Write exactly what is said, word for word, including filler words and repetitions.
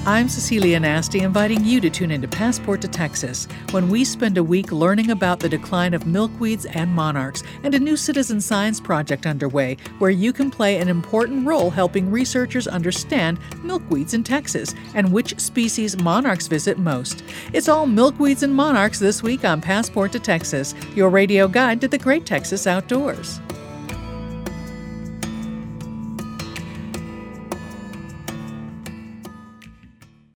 I'm Cecilia Nasty, inviting you to tune into Passport to Texas, when we spend a week learning about the decline of milkweeds and monarchs and a new citizen science project underway where you can play an important role helping researchers understand milkweeds in Texas and which species monarchs visit most. It's all milkweeds and monarchs this week on Passport to Texas, your radio guide to the great Texas outdoors.